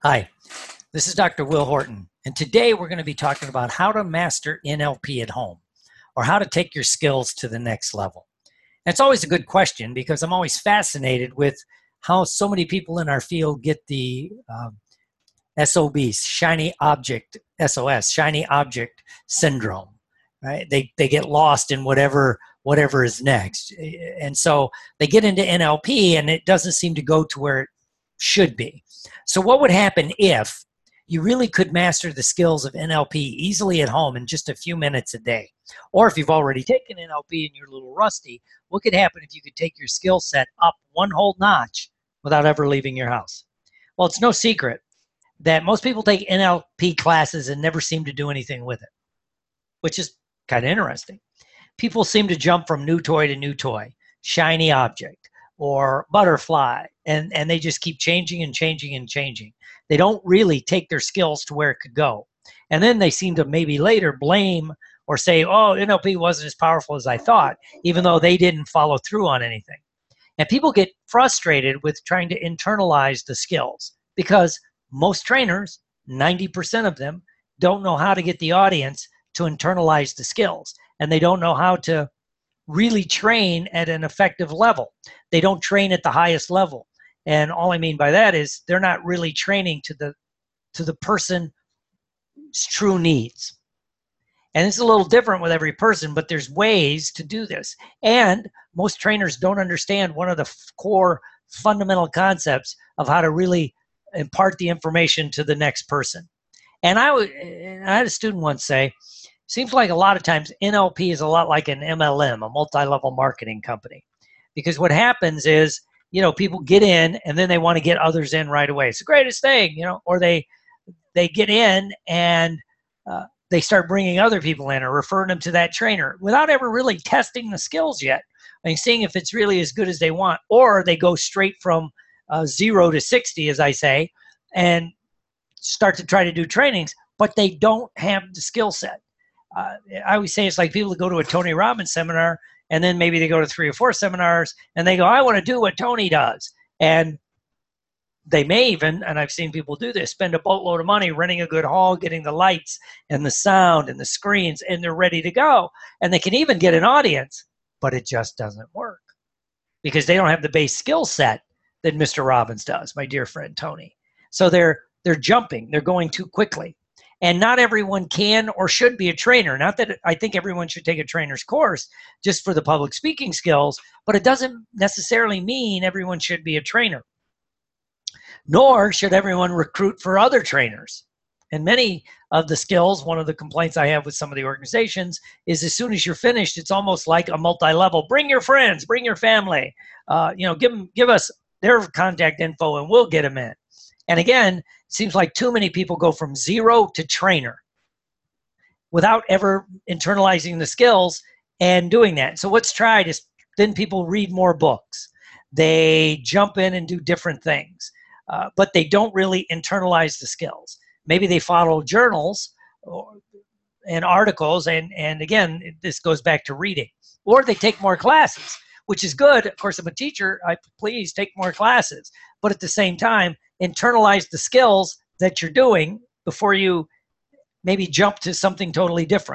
Hi, this is Dr. Will Horton, and today we're going to be talking about how to master NLP at home or how to take your skills to the next level. And it's always a good question because I'm always fascinated with how so many people in our field get the SOBs, shiny object, SOS, shiny object syndrome, right? They get lost in whatever is next. And so they get into NLP and it doesn't seem to go to where it should be. So what would happen if you really could master the skills of NLP easily at home in just a few minutes a day? Or if you've already taken NLP and you're a little rusty, what could happen if you could take your skill set up one whole notch without ever leaving your house? Well, it's no secret that most people take NLP classes and never seem to do anything with it, which is kind of interesting. People seem to jump from new toy to new toy, shiny object, or butterfly, and they just keep changing and changing and changing. They don't really take their skills to where it could go. And then they seem to maybe later blame or say, oh, NLP wasn't as powerful as I thought, even though they didn't follow through on anything. And people get frustrated with trying to internalize the skills because most trainers, 90% of them, don't know how to get the audience to internalize the skills. And they don't know how to really train at an effective level. They don't train at the highest level. And all I mean by that is they're not really training to the person's true needs. And it's a little different with every person, but there's ways to do this. And most trainers don't understand one of the core fundamental concepts of how to really impart the information to the next person. And I had a student once say, seems like a lot of times NLP is a lot like an MLM, a multi-level marketing company. Because what happens is, people get in and then they want to get others in right away. It's the greatest thing, or they get in and they start bringing other people in or referring them to that trainer without ever really testing the skills yet. I mean, seeing if it's really as good as they want, or they go straight from 0 to 60, as I say, and start to try to do trainings, but they don't have the skill set. I always say it's like people that go to a Tony Robbins seminar and then maybe they go to 3 or 4 seminars and they go, I want to do what Tony does. And they may even, and I've seen people do this, spend a boatload of money renting a good hall, getting the lights and the sound and the screens, and they're ready to go. And they can even get an audience, but it just doesn't work because they don't have the base skill set that Mr. Robbins does, my dear friend Tony. So they're jumping, they're going too quickly. And not everyone can or should be a trainer. Not that I think everyone should take a trainer's course just for the public speaking skills, but it doesn't necessarily mean everyone should be a trainer. Nor should everyone recruit for other trainers. And many of the skills, one of the complaints I have with some of the organizations is as soon as you're finished, it's almost like a multi-level. Bring your friends, bring your family, give us their contact info and we'll get them in. And again, it seems like too many people go from 0 to trainer without ever internalizing the skills and doing that. So what's tried is then people read more books. They jump in and do different things, but they don't really internalize the skills. Maybe they follow journals and articles, and again, this goes back to reading. Or they take more classes, which is good. Of course, I'm a teacher. Please take more classes. But at the same time, internalize the skills that you're doing before you maybe jump to something totally different.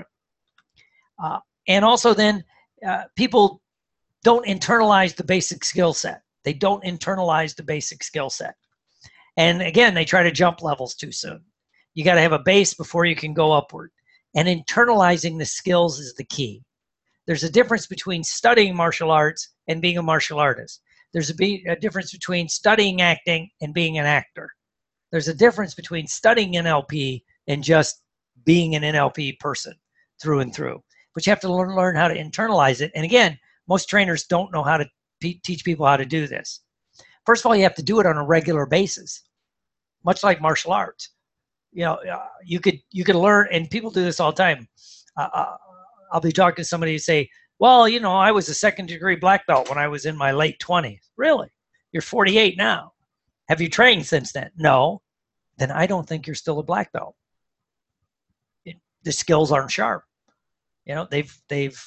And also then people don't internalize the basic skill set. They don't internalize the basic skill set. And again, they try to jump levels too soon. You got to have a base before you can go upward. And internalizing the skills is the key. There's a difference between studying martial arts and being a martial artist. There's a difference between studying acting and being an actor. There's a difference between studying NLP and just being an NLP person through and through. But you have to learn how to internalize it. And again, most trainers don't know how to teach people how to do this. First of all, you have to do it on a regular basis, much like martial arts. You could learn, and people do this all the time. I'll be talking to somebody who say, well, I was a 2nd degree black belt when I was in my late 20s. Really? You're 48 now. Have you trained since then? No. Then I don't think you're still a black belt. The skills aren't sharp. They've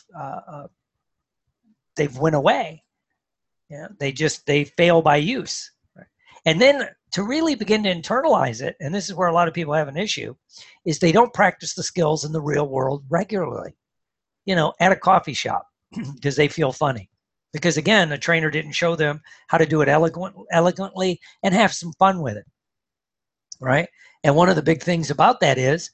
went away. They fail by use. Right? And then to really begin to internalize it, and this is where a lot of people have an issue, is they don't practice the skills in the real world regularly, at a coffee shop because they feel funny. Because again, a trainer didn't show them how to do it elegantly and have some fun with it, right? And one of the big things about that is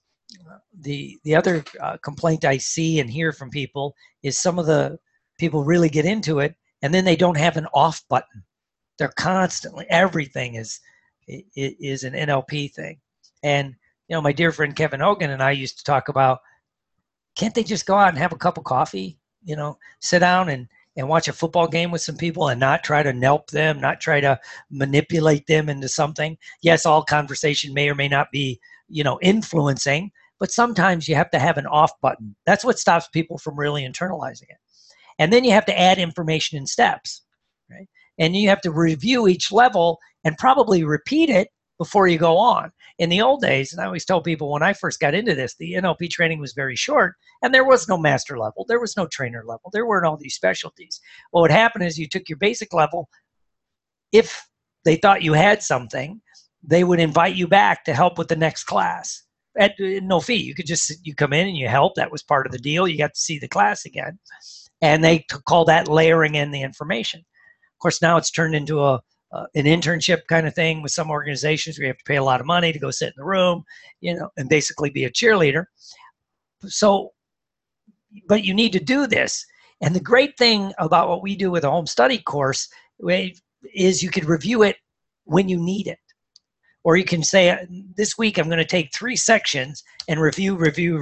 the other complaint I see and hear from people is some of the people really get into it and then they don't have an off button. They're constantly, everything is an NLP thing. And, my dear friend Kevin Hogan and I used to talk about, can't they just go out and have a cup of coffee, sit down and watch a football game with some people and not try to nelp them, not try to manipulate them into something. Yes, all conversation may or may not be, influencing, but sometimes you have to have an off button. That's what stops people from really internalizing it. And then you have to add information in steps, right? And you have to review each level and probably repeat it before you go on. In the old days, and I always tell people when I first got into this, the NLP training was very short and there was no master level. There was no trainer level. There weren't all these specialties. What would happen is you took your basic level. If they thought you had something, they would invite you back to help with the next class at no fee. You come in and you help. That was part of the deal. You got to see the class again. And they call that layering in the information. Of course, now it's turned into an internship kind of thing with some organizations where you have to pay a lot of money to go sit in the room, and basically be a cheerleader. So, but you need to do this. And the great thing about what we do with a home study course is you could review it when you need it. Or you can say, this week I'm going to take 3 sections and review.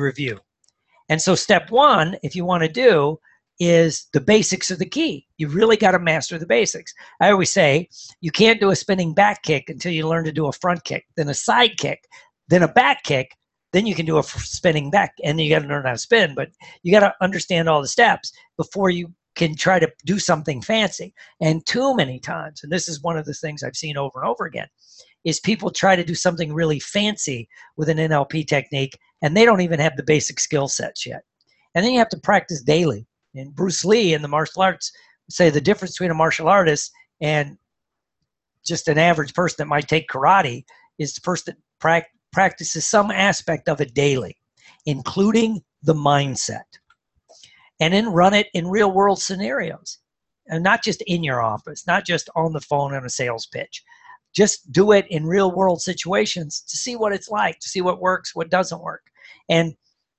And so step 1, if you want to do, is the basics of the key. You really got to master the basics. I always say you can't do a spinning back kick until you learn to do a front kick, then a side kick, then a back kick, then you can do a spinning back, and then you got to learn how to spin. But you got to understand all the steps before you can try to do something fancy. And too many times, and this is one of the things I've seen over and over again, is people try to do something really fancy with an NLP technique, and they don't even have the basic skill sets yet. And then you have to practice daily. And Bruce Lee in the martial arts say the difference between a martial artist and just an average person that might take karate is the person that practices some aspect of it daily, including the mindset. And then run it in real world scenarios. And not just in your office, not just on the phone on a sales pitch. Just do it in real world situations to see what it's like, to see what works, what doesn't work. And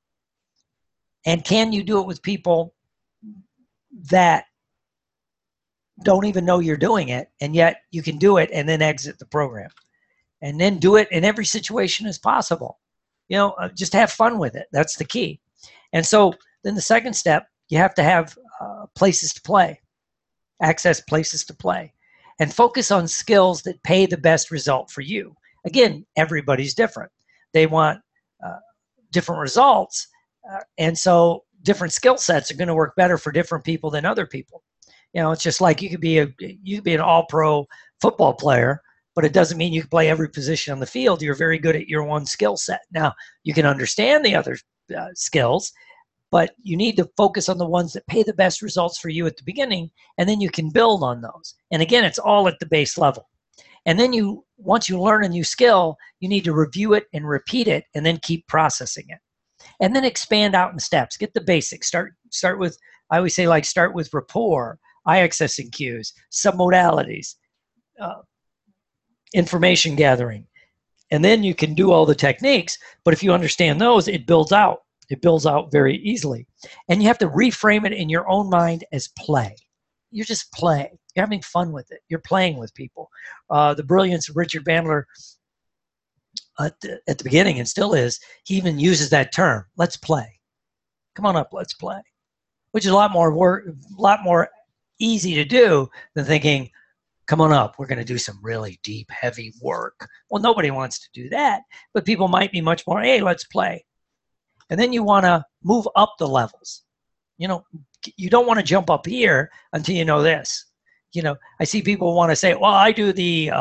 can you do it with people that don't even know you're doing it, and yet you can do it and then exit the program, and then do it in every situation as possible. Just have fun with it. That's the key. And so then the second step, you have to have places to play, access places to play, and focus on skills that pay the best result for you. Again, everybody's different. They want different results, and so different skill sets are going to work better for different people than other people. It's just like you could be an all-pro football player, but it doesn't mean you can play every position on the field. You're very good at your one skill set. Now, you can understand the other skills, but you need to focus on the ones that pay the best results for you at the beginning, and then you can build on those. And again, it's all at the base level. And then once you learn a new skill, you need to review it and repeat it, and then keep processing it. And then expand out in steps. Get the basics. Start with, I always say, start with rapport, eye accessing cues, submodalities, information gathering. And then you can do all the techniques. But if you understand those, it builds out. It builds out very easily. And you have to reframe it in your own mind as play. You're just playing. You're having fun with it. You're playing with people. The brilliance of Richard Bandler at the beginning, and still is, he even uses that term. Let's play. Come on up, let's play. Which is a lot more easy to do than thinking, come on up, we're going to do some really deep, heavy work. Well, nobody wants to do that, but people might be much more, hey, let's play. And then you want to move up the levels. You don't want to jump up here until you know this. I see people want to say, well, I do the,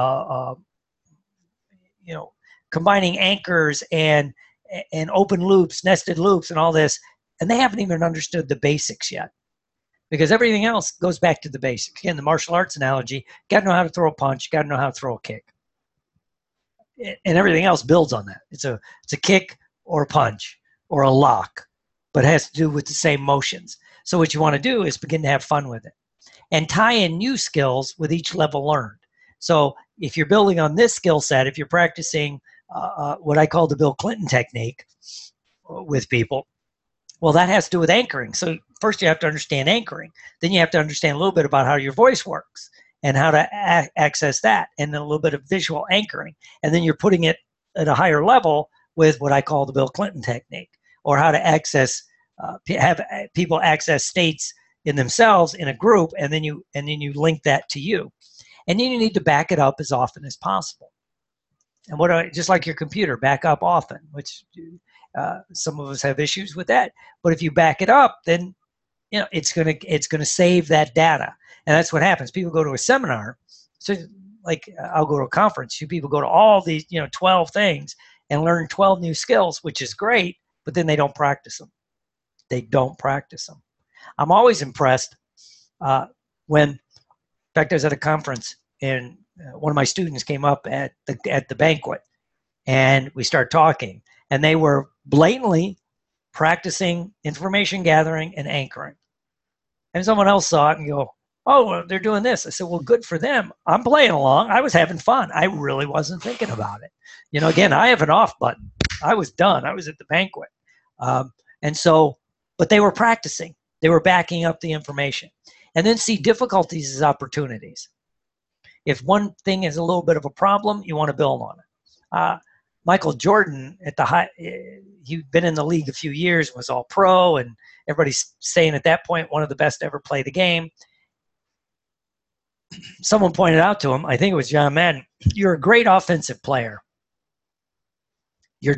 combining anchors and open loops, nested loops, and all this, and they haven't even understood the basics yet. because everything else goes back to the basics. Again, the martial arts analogy, got to know how to throw a punch, got to know how to throw a kick. And everything else builds on that. It's a kick or a punch or a lock, but it has to do with the same motions. So what you want to do is begin to have fun with it and tie in new skills with each level learned. So if you're building on this skill set, if you're practicing what I call the Bill Clinton technique with people, well, that has to do with anchoring. So first you have to understand anchoring. Then you have to understand a little bit about how your voice works and how to access that, and then a little bit of visual anchoring. And then you're putting it at a higher level with what I call the Bill Clinton technique, or how to access, have people access states in themselves in a group, and then you link that to you. And then you need to back it up as often as possible. And just like your computer, back up often, which some of us have issues with that. But if you back it up, then it's gonna save that data. And that's what happens. People go to a seminar. So like I'll go to a conference. You people go to all these 12 things and learn 12 new skills, which is great, but then they don't practice them. They don't practice them. I'm always impressed when, in fact, I was at a conference and one of my students came up at the banquet, and we started talking, and they were blatantly practicing information gathering and anchoring. And someone else saw it and go, "Oh, well, they're doing this." I said, "Well, good for them. I'm playing along. I was having fun. I really wasn't thinking about it." Again, I have an off button. I was done. I was at the banquet. But they were practicing. They were backing up the information. And then see difficulties as opportunities. If one thing is a little bit of a problem, you want to build on it. Michael Jordan, he'd been in the league a few years, was all pro, and everybody's saying at that point, one of the best to ever play the game. Someone pointed out to him, I think it was John Madden, "You're a great offensive player. Your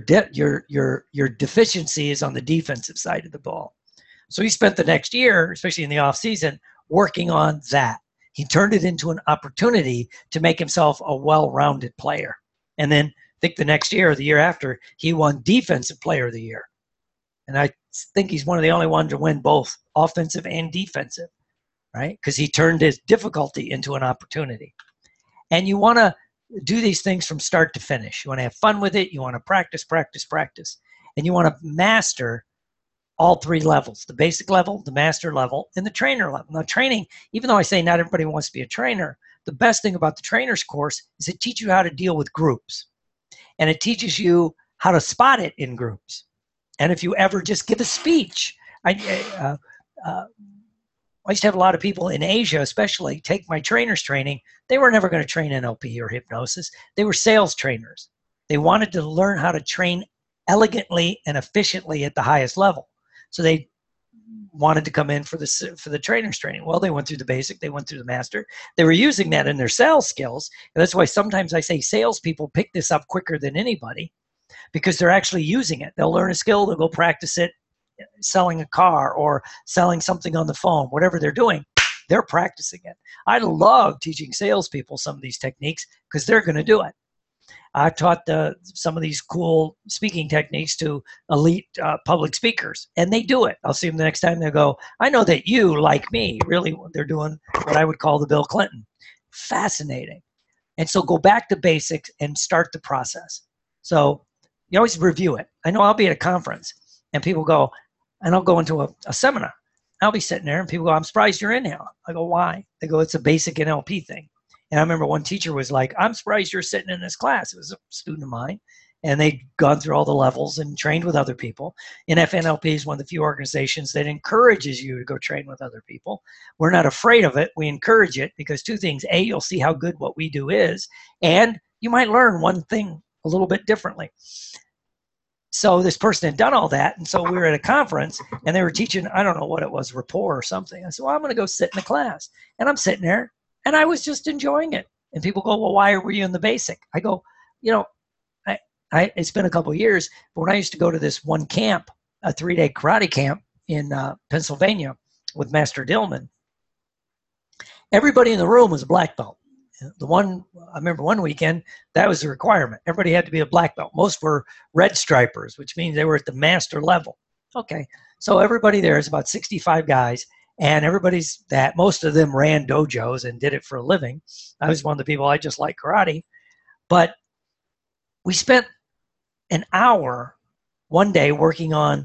deficiency is on the defensive side of the ball." So he spent the next year, especially in the off season, working on that. He turned it into an opportunity to make himself a well-rounded player. And then I think the next year or the year after, he won Defensive Player of the Year. And I think he's one of the only ones to win both offensive and defensive, right? Because he turned his difficulty into an opportunity. And you want to do these things from start to finish. You want to have fun with it. You want to practice, practice, practice. And you want to master all three levels: the basic level, the master level, and the trainer level. Now, training, even though I say not everybody wants to be a trainer, the best thing about the trainer's course is it teaches you how to deal with groups. And it teaches you how to spot it in groups. And if you ever just give a speech, I used to have a lot of people in Asia, especially, take my trainer's training. They were never going to train NLP or hypnosis. They were sales trainers. They wanted to learn how to train elegantly and efficiently at the highest level. So they wanted to come in for the trainer's training. Well, they went through the basic, they went through the master. They were using that in their sales skills. And that's why sometimes I say salespeople pick this up quicker than anybody, because they're actually using it. They'll learn a skill, they'll go practice it, selling a car or selling something on the phone, whatever they're doing, they're practicing it. I love teaching salespeople some of these techniques because they're going to do it. I taught some of these cool speaking techniques to elite public speakers, and they do it. I'll see them the next time. They go, "I know that you, like me," really, they're doing what I would call the Bill Clinton. Fascinating. And so go back to basics and start the process. So you always review it. I know I'll be at a conference, and people go, and I'll go into a seminar. I'll be sitting there, and people go, "I'm surprised you're in here." I go, "Why?" They go, "It's a basic NLP thing." And I remember one teacher was like, "I'm surprised you're sitting in this class." It was a student of mine. And they'd gone through all the levels and trained with other people. NFNLP is one of the few organizations that encourages you to go train with other people. We're not afraid of it. We encourage it because two things. A, you'll see how good what we do is. And you might learn one thing a little bit differently. So this person had done all that. And so we were at a conference and they were teaching, I don't know what it was, rapport or something. I said, "Well, I'm going to go sit in the class." And I'm sitting there. And I was just enjoying it. And people go, "Well, why were you in the basic?" I go, it's been a couple of years, but when I used to go to this one camp, a 3-day karate camp in Pennsylvania with Master Dillman, everybody in the room was a black belt. I remember one weekend, that was a requirement. Everybody had to be a black belt. Most were red stripers, which means they were at the master level. Okay, so everybody there is about 65 guys. And most of them ran dojos and did it for a living. I was one of the people, I just like karate. But we spent an hour one day working on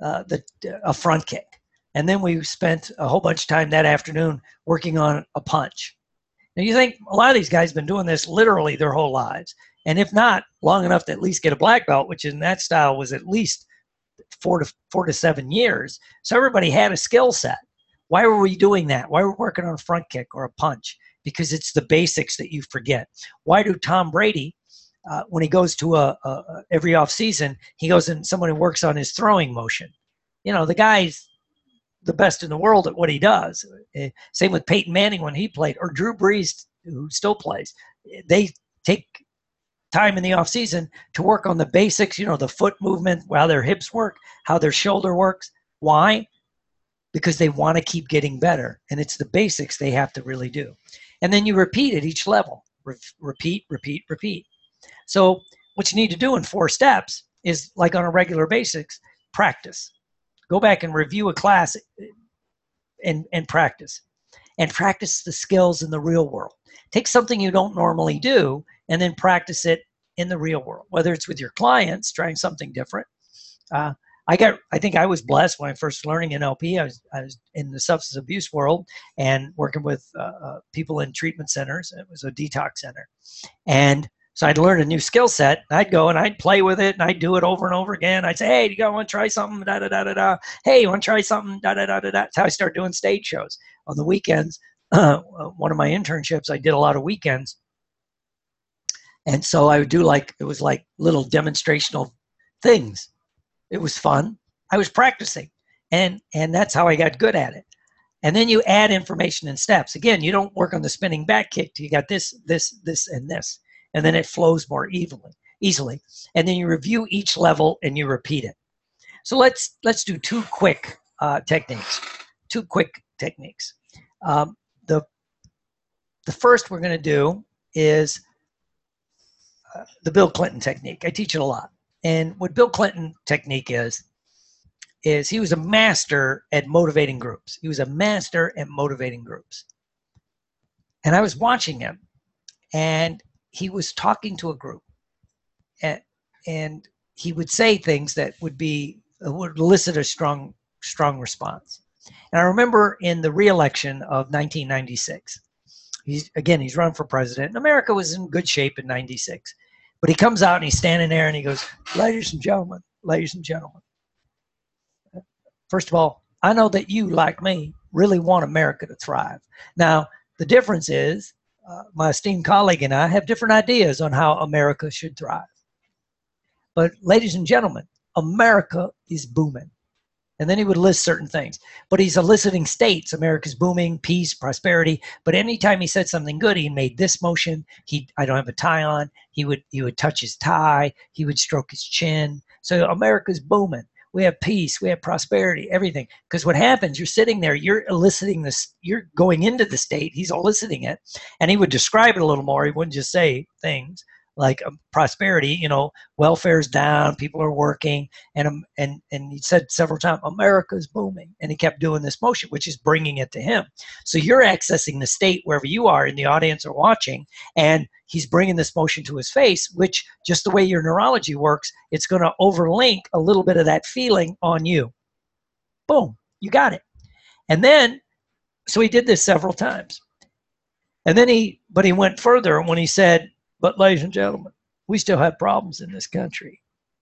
a front kick. And then we spent a whole bunch of time that afternoon working on a punch. Now you think a lot of these guys have been doing this literally their whole lives. And if not, long enough to at least get a black belt, which in that style was at least 4 to 7 years. So everybody had a skill set. Why were we doing that? Why were we working on a front kick or a punch? Because it's the basics that you forget. Why do Tom Brady, when he goes to every off season, he goes and someone works on his throwing motion? You know, the guy's the best in the world at what he does. Same with Peyton Manning when he played, or Drew Brees, who still plays. They take time in the off season to work on the basics, you know, the foot movement, how their hips work, how their shoulder works. Why? Because they want to keep getting better. And it's the basics they have to really do. And then you repeat at each level. Repeat, repeat, repeat. So what you need to do in 4 steps is, like on a regular basis, practice. Go back and review a class and practice. And practice the skills in the real world. Take something you don't normally do and then practice it in the real world, whether it's with your clients, trying something different. I think I was blessed when I first learning NLP. I was in the substance abuse world and working with people in treatment centers. It was a detox center. And so I'd learn a new skill set. I'd go and I'd play with it and I'd do it over and over again. I'd say, hey, do you want to try something? Da, da, da, da, da. Hey, you want to try something? Da, da, da, da, da. That's how I started doing stage shows. On the weekends, one of my internships, I did a lot of weekends. And so I would do it was like little demonstrational things. It was fun. I was practicing. And that's how I got good at it. And then you add information in steps. Again, you don't work on the spinning back kick till you got this, and this. And then it flows more easily. And then you review each level and you repeat it. So let's do 2 quick techniques. 2 quick techniques. The first we're going to do is the Bill Clinton technique. I teach it a lot. And what Bill Clinton technique is he was a master at motivating groups. He was a master at motivating groups. And I was watching him, and he was talking to a group, and he would say things that would elicit a strong response. And I remember in the re-election of 1996, he's run for president, and America was in good shape in 96. But he comes out and he's standing there and he goes, ladies and gentlemen, first of all, I know that you, like me, really want America to thrive. Now, the difference is, my esteemed colleague and I have different ideas on how America should thrive. But ladies and gentlemen, America is booming. And then he would list certain things. But he's eliciting states. America's booming, peace, prosperity. But anytime he said something good, he made this motion. I don't have a tie on. He would touch his tie. He would stroke his chin. So America's booming. We have peace. We have prosperity, everything. Because what happens, you're sitting there, you're eliciting this, you're going into the state, he's eliciting it. And he would describe it a little more. He wouldn't just say things like prosperity, welfare's down, people are working. And he said several times, America's booming. And he kept doing this motion, which is bringing it to him. So you're accessing the state wherever you are in the audience or watching, and he's bringing this motion to his face, which, just the way your neurology works, it's going to overlink a little bit of that feeling on you. Boom, you got it. And then, so he did this several times. And then he went further when he said, but ladies and gentlemen, we still have problems in this country.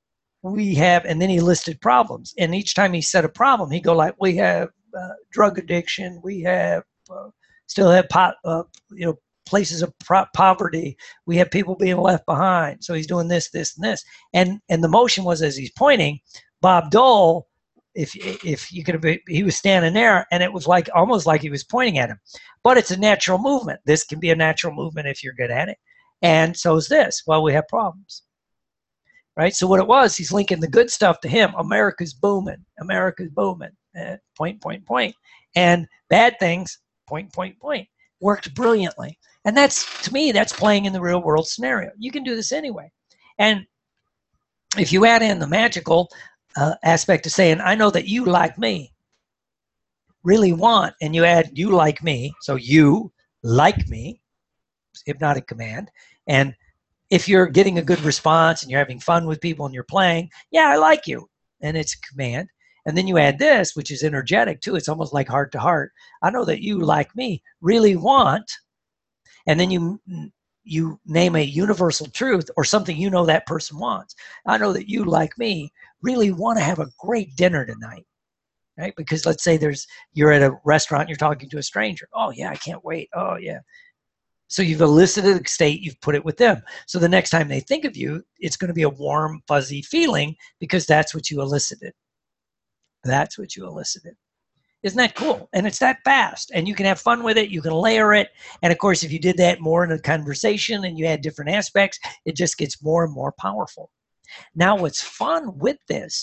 And then he listed problems. And each time he said a problem, he'd go like, we have drug addiction, we have, still have places of poverty. We have people being left behind. So he's doing this, this, and this. And the motion was, as he's pointing, Bob Dole, if you could have, he was standing there, and it was like almost like he was pointing at him. But it's a natural movement. This can be a natural movement if you're good at it. And so is this. Well, we have problems. Right? So what it was, he's linking the good stuff to him. America's booming. America's booming. Point, point, point. And bad things, point, point, point. Worked brilliantly. And that's, to me, that's playing in the real world scenario. You can do this anyway. And if you add in the magical aspect of saying, I know that you, like me, really want, and you add you like me, so you like me, hypnotic command. And if you're getting a good response and you're having fun with people and you're playing, yeah, I like you, and it's a command. And then you add this, which is energetic too. It's almost like heart to heart. I know that you like me, really want, and then you name a universal truth or something you know that person wants. I know that you like me, really want to have a great dinner tonight. Right? Because let's say you're at a restaurant, you're talking to a stranger. Oh yeah, I can't wait. Oh yeah. So you've elicited a state, you've put it with them. So the next time they think of you, it's going to be a warm, fuzzy feeling because that's what you elicited. That's what you elicited. Isn't that cool? And it's that fast. And you can have fun with it. You can layer it. And of course, if you did that more in a conversation and you had different aspects, it just gets more and more powerful. Now, what's fun with this,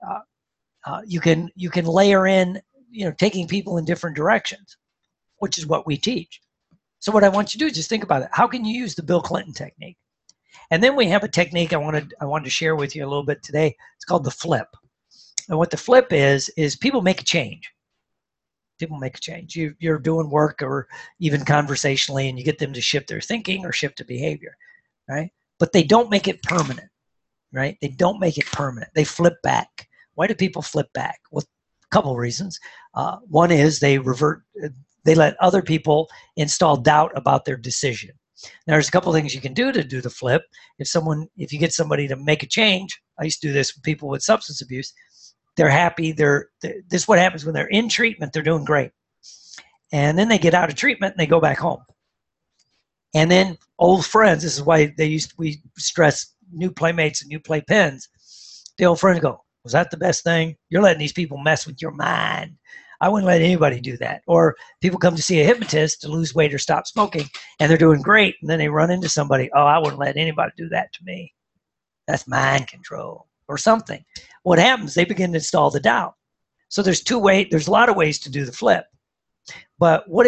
you can layer in, taking people in different directions, which is what we teach. So what I want you to do is just think about it. How can you use the Bill Clinton technique? And then we have a technique I wanted to share with you a little bit today. It's called the flip. And what the flip is people make a change. People make a change. You're doing work or even conversationally, and you get them to shift their thinking or shift a behavior, right? But they don't make it permanent, right? They don't make it permanent. They flip back. Why do people flip back? Well, a couple of reasons. One is they let other people install doubt about their decision. Now, there's a couple of things you can do to do the flip. If you get somebody to make a change, I used to do this with people with substance abuse. They're happy. This is what happens when they're in treatment. They're doing great. And then they get out of treatment and they go back home. And then old friends, this is why we stress new playmates and new playpens. The old friends go, was that the best thing? You're letting these people mess with your mind. I wouldn't let anybody do that. Or people come to see a hypnotist to lose weight or stop smoking, and they're doing great. And then they run into somebody, oh, I wouldn't let anybody do that to me. That's mind control or something. What happens? They begin to install the doubt. So there's a lot of ways to do the flip. But what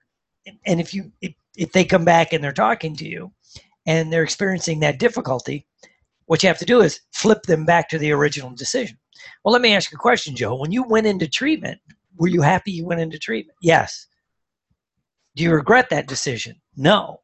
if they come back and they're talking to you and they're experiencing that difficulty, what you have to do is flip them back to the original decision. Well, let me ask you a question, Joe. When you went into treatment, were you happy you went into treatment? Yes. Do you regret that decision? No.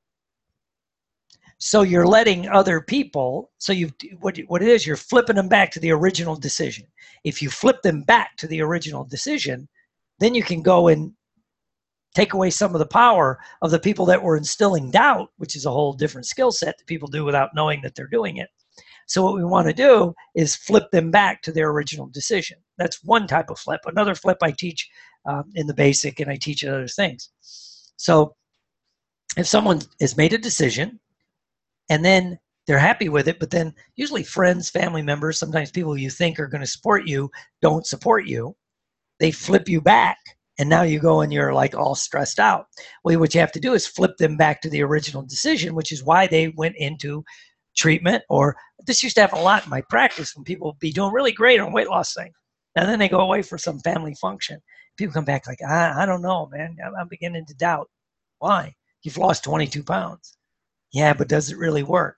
So you're letting other people, what it is, you're flipping them back to the original decision. If you flip them back to the original decision, then you can go and take away some of the power of the people that were instilling doubt, which is a whole different skill set that people do without knowing that they're doing it. So what we want to do is flip them back to their original decision. That's one type of flip. Another flip I teach in the basic, and I teach other things. So if someone has made a decision and then they're happy with it, but then usually friends, family members, sometimes people you think are going to support you don't support you, they flip you back. And now you go and you're like all stressed out. Well, what you have to do is flip them back to the original decision, which is why they went into treatment. Or this used to happen a lot in my practice when people would be doing really great on weight loss thing. And then they go away for some family function. People come back like, I don't know, man. I'm beginning to doubt. Why? You've lost 22 pounds. Yeah, but does it really work?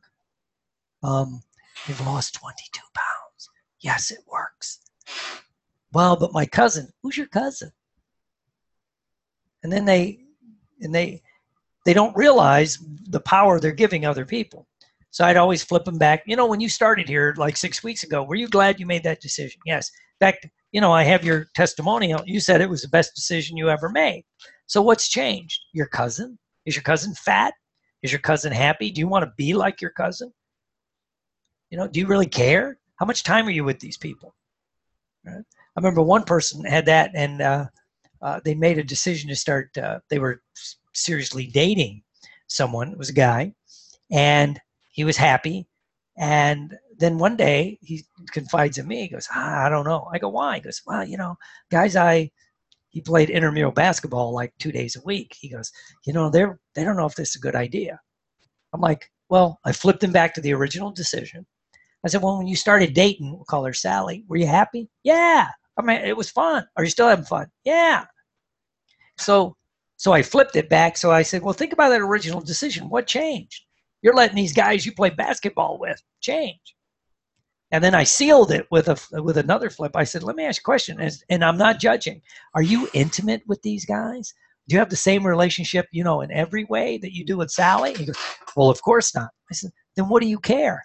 You've lost 22 pounds. Yes, it works. Well, but my cousin, who's your cousin? And then they don't realize the power they're giving other people. So I'd always flip them back. When you started here like 6 weeks ago, were you glad you made that decision? Yes. In fact, I have your testimonial. You said it was the best decision you ever made. So what's changed? Your cousin? Is your cousin fat? Is your cousin happy? Do you want to be like your cousin? Do you really care? How much time are you with these people? Right? I remember one person had that, and they made a decision to start, they were seriously dating someone. It was a guy, and he was happy. And then one day he confides in me. He goes, I don't know. I go, why? He goes, well, guys, he played intramural basketball like 2 days a week. He goes, they don't know if this is a good idea. I'm like, well, I flipped him back to the original decision. I said, well, when you started dating, we'll call her Sally, were you happy? Yeah. I mean, it was fun. Are you still having fun? Yeah. So I flipped it back. So I said, well, think about that original decision. What changed? You're letting these guys you play basketball with change. And then I sealed it with another flip. I said, let me ask you a question, and I'm not judging. Are you intimate with these guys? Do you have the same relationship, in every way that you do with Sally? He goes, well, of course not. I said, then what do you care?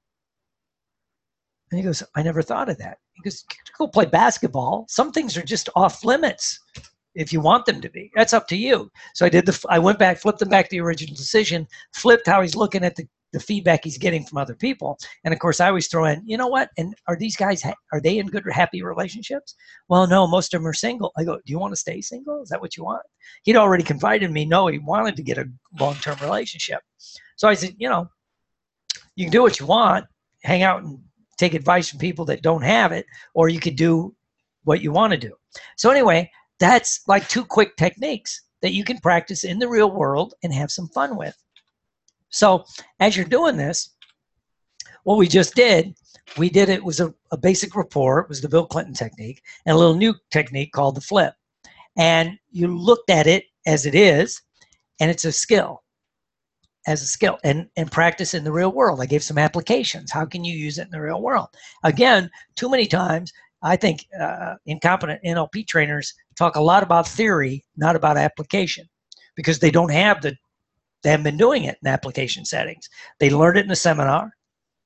And he goes, I never thought of that. He goes, go play basketball. Some things are just off limits if you want them to be. That's up to you. So I went back, flipped them back to the original decision, flipped how he's looking at the feedback he's getting from other people. And of course, I always throw in, you know what? And are these guys, are they in good or happy relationships? Well, no, most of them are single. I go, do you want to stay single? Is that what you want? He'd already confided in me. No, he wanted to get a long-term relationship. So I said, you can do what you want, hang out and take advice from people that don't have it, or you could do what you want to do. So anyway, that's like 2 quick techniques that you can practice in the real world and have some fun with. So as you're doing this, what we just did, it was a basic rapport. It was the Bill Clinton technique, and a little new technique called the flip. And you looked at it as it is, and it's a skill. As a skill and practice in the real world. I gave some applications. How can you use it in the real world? Again, too many times, I think incompetent NLP trainers talk a lot about theory, not about application, because they haven't been doing it in application settings. They learned it in a seminar,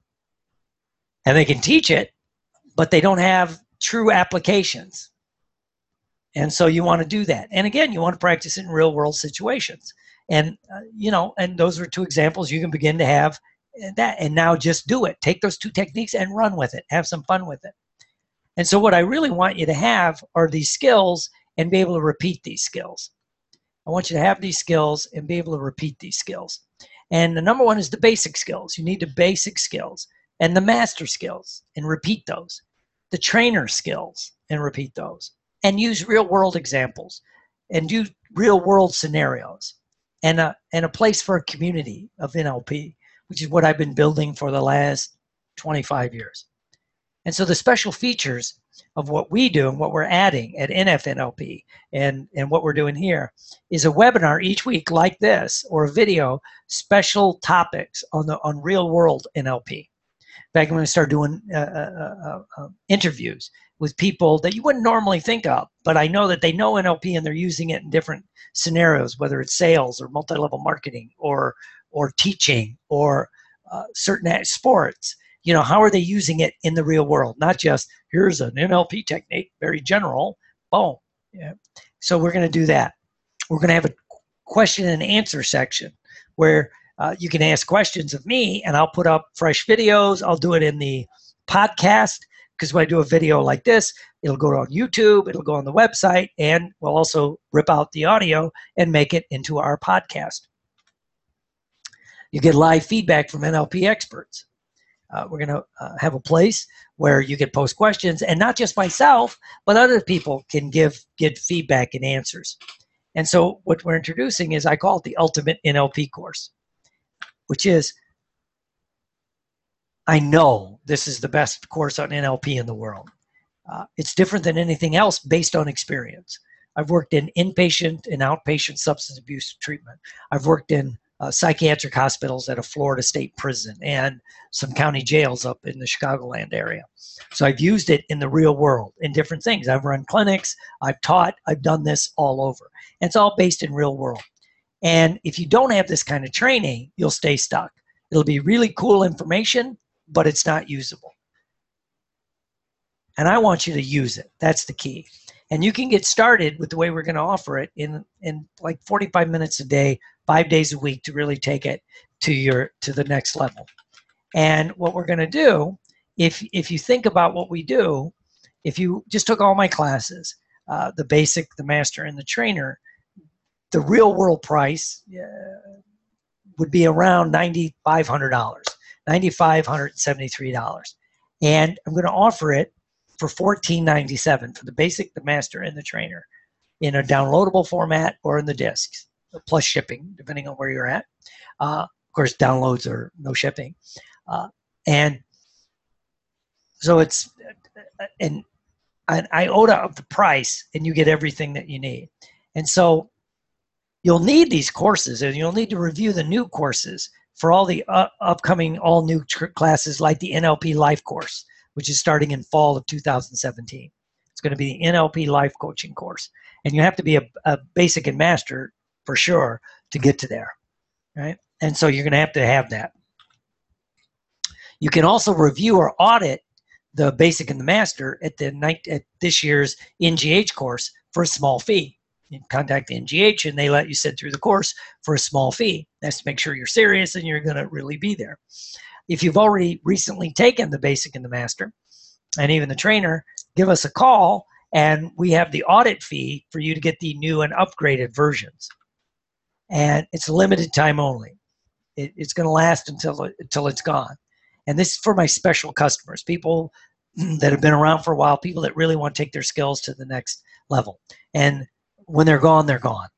and they can teach it, but they don't have true applications. And so you want to do that. And again, you want to practice in real world situations. And, and those are 2 examples you can begin to have that. And now just do it. Take those 2 techniques and run with it. Have some fun with it. And so what I really want you to have are these skills and be able to repeat these skills. I want you to have these skills and be able to repeat these skills. And the number 1 is the basic skills. You need the basic skills and the master skills and repeat those. The trainer skills and repeat those. And use real world examples and do real world scenarios. And a place for a community of NLP, which is what I've been building for the last 25 years. And so the special features of what we do and what we're adding at NFNLP and what we're doing here is a webinar each week like this, or a video, special topics on real world NLP. In fact, I'm going to start doing interviews with people that you wouldn't normally think of, but I know that they know NLP and they're using it in different scenarios, whether it's sales or multi-level marketing or teaching or certain sports. How are they using it in the real world? Not just, here's an NLP technique, very general, boom. Yeah. So we're going to do that. We're going to have a question and answer section where you can ask questions of me, and I'll put up fresh videos. I'll do it in the podcast, because when I do a video like this, it'll go on YouTube, it'll go on the website, and we'll also rip out the audio and make it into our podcast. You get live feedback from NLP experts. We're going to have a place where you can post questions, and not just myself, but other people can get feedback and answers. And so what we're introducing is, I call it the Ultimate NLP course, which is, I know this is the best course on NLP in the world. It's different than anything else based on experience. I've worked in inpatient and outpatient substance abuse treatment. I've worked in psychiatric hospitals at a Florida state prison and some county jails up in the Chicagoland area. So I've used it in the real world in different things. I've run clinics, I've taught, I've done this all over. And it's all based in real world. And if you don't have this kind of training, you'll stay stuck. It'll be really cool information, but it's not usable. And I want you to use it. That's the key. And you can get started with the way we're going to offer it in like 45 minutes a day, 5 days a week, to really take it to the next level. And what we're going to do, if you think about what we do, if you just took all my classes, the basic, the master, and the trainer, the real world price would be around $9,500, $9,573. And I'm going to offer it for $1,497 for the basic, the master, and the trainer, in a downloadable format or in the discs, plus shipping, depending on where you're at. Of course, downloads are no shipping. And so it's an iota of the price, and you get everything that you need. And so you'll need these courses, and you'll need to review the new courses for all the upcoming all new classes like the NLP Life course, which is starting in fall of 2017. It's going to be the NLP Life coaching course. And you have to be a basic and master for sure to get to there, right? And so you're going to have that. You can also review or audit the basic and the master at this year's NGH course for a small fee. You contact the NGH and they let you sit through the course for a small fee. That's to make sure you're serious and you're going to really be there. If you've already recently taken the basic and the master and even the trainer, give us a call and we have the audit fee for you to get the new and upgraded versions. And it's limited time only. It's going to last until it's gone. And this is for my special customers, people that have been around for a while, people that really want to take their skills to the next level. And when they're gone, they're gone.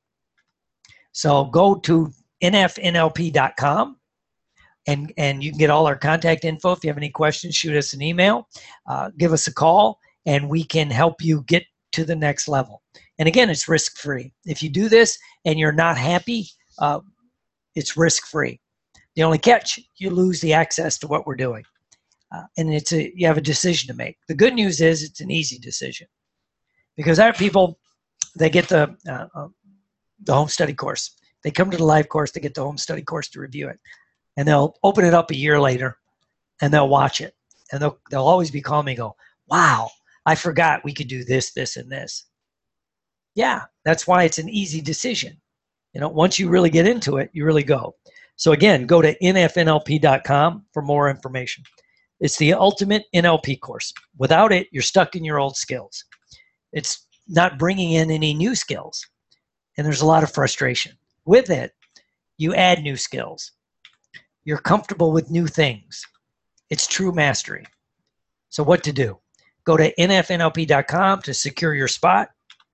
So go to nfnlp.com and you can get all our contact info. If you have any questions, shoot us an email, give us a call, and we can help you get to the next level. And again, it's risk-free. If you do this and you're not happy, it's risk-free. The only catch, you lose the access to what we're doing. And you have a decision to make. The good news is it's an easy decision. Because I have people, they get the home study course. They come to the live course to get the home study course to review it. And they'll open it up a year later and they'll watch it. And they'll always be calling me and go, wow, I forgot we could do this, this, and this. Yeah, that's why it's an easy decision. Once you really get into it, you really go. So again, go to nfnlp.com for more information. It's the ultimate NLP course. Without it, you're stuck in your old skills. It's not bringing in any new skills. And there's a lot of frustration. With it, you add new skills. You're comfortable with new things. It's true mastery. So what to do? Go to nfnlp.com to secure your spot.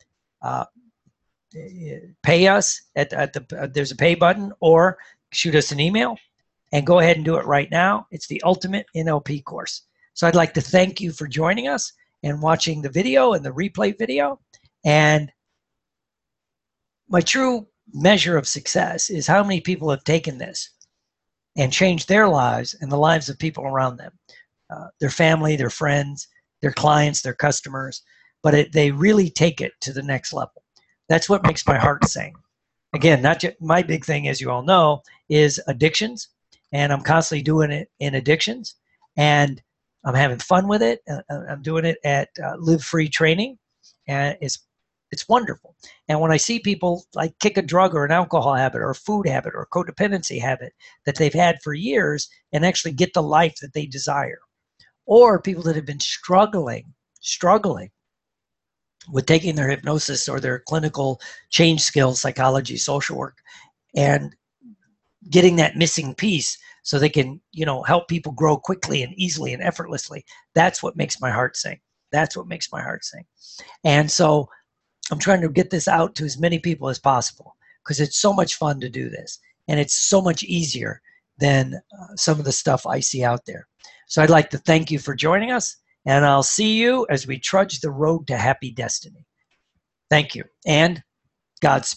Pay us there's a pay button, or shoot us an email and go ahead and do it right now. It's the ultimate NLP course. So I'd like to thank you for joining us and watching the video and the replay video. And my true measure of success is how many people have taken this and changed their lives and the lives of people around them, their family, their friends, their clients, their customers, but they really take it to the next level. That's what makes my heart sing. Again, not just my big thing, as you all know, is addictions, and I'm constantly doing it in addictions, and I'm having fun with it. I'm doing it at Live Free Training, and it's wonderful. And when I see people like kick a drug or an alcohol habit or a food habit or a codependency habit that they've had for years and actually get the life that they desire, or people that have been struggling with taking their hypnosis or their clinical change skills, psychology, social work, and getting that missing piece so they can, help people grow quickly and easily and effortlessly. That's what makes my heart sing. That's what makes my heart sing. And so I'm trying to get this out to as many people as possible because it's so much fun to do this. And it's so much easier than some of the stuff I see out there. So I'd like to thank you for joining us. And I'll see you as we trudge the road to happy destiny. Thank you, and Godspeed.